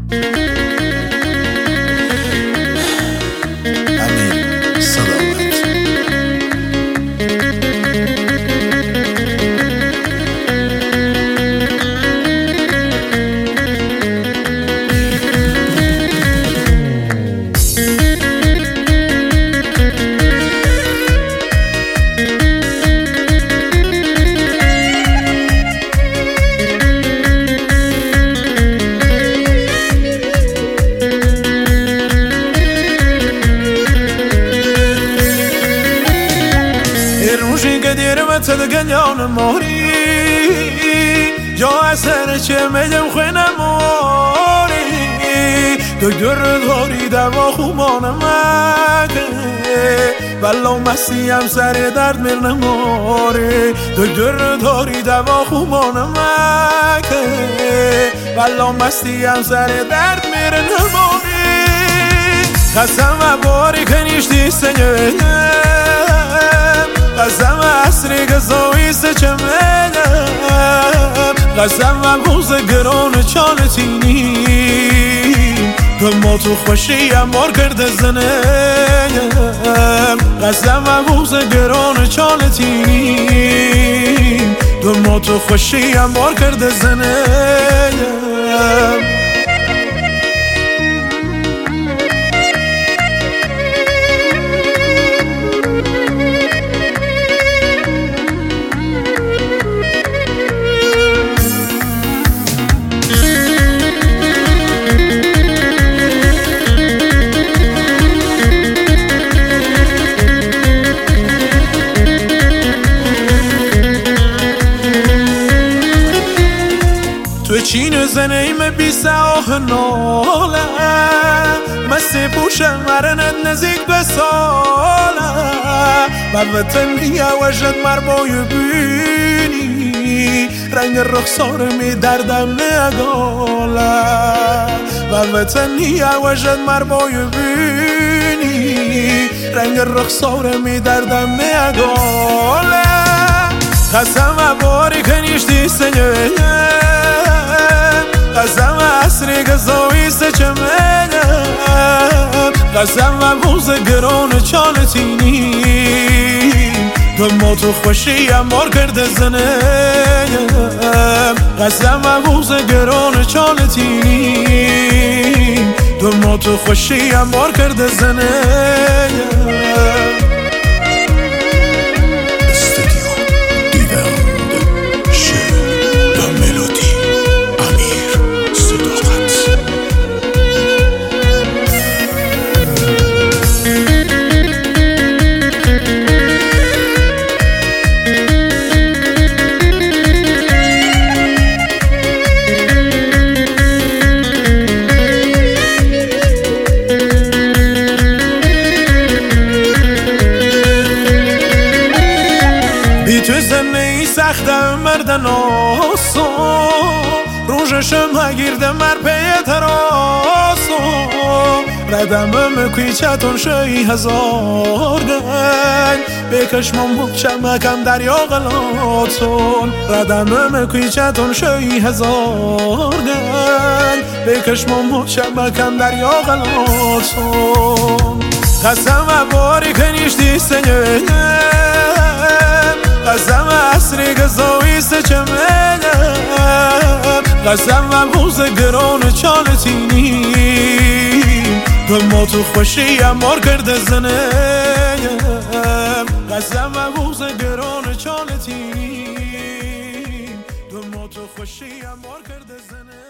امیر صداقت. تدقنيان موري جا اثر چه میدم خونه موري دکتر داری دوا خوبان مکه بلا مستی هم سر درد میرنه موري دکتر داری دوا خوبان مکه بلا مستی هم سر درد میرنه موري قسم باری کنیشتی سنگه قسم عصری گذایی سچمنم قسم بوز گران چالتینیم دما تو خوشی امار کرده زنم قسم بوز گران چالتینیم دما تو خوشی امار کرده زنم تو چین زنیم بیسه آه ناله مستی پوشم مرنت نزیک به ساله و وطنی وجد مربای بینی رنگ رخسار می دردم نگاله و وطنی وجد مربای بینی رنگ رخسار می دردم نگاله قسم باری کنیشتی سنگه قسم عصری گذایی سچمنم قسم بوز گران چالتینیم دما تو خوشی امار کرده زنم قسم بوز گران چالتینیم دما تو خوشی امار کرده زنم تو زمینی سختم مردن آسو روششم هگیرده مر پیه تراسو ردمم کویچتون شایی هزار گنگ بکشمم چمکم دریا غلاتون ردمم کویچتون شایی هزار گنگ بکشمم چمکم دریا غلاتون قسم باری کنیشتی سنگه قسم عصری گذایی سچمنم قسم بوز گران چالتینیم دما تو خوشی امار کرده زنم قسم بوز گران چالتینیم دما تو خوشی امار کرده زنم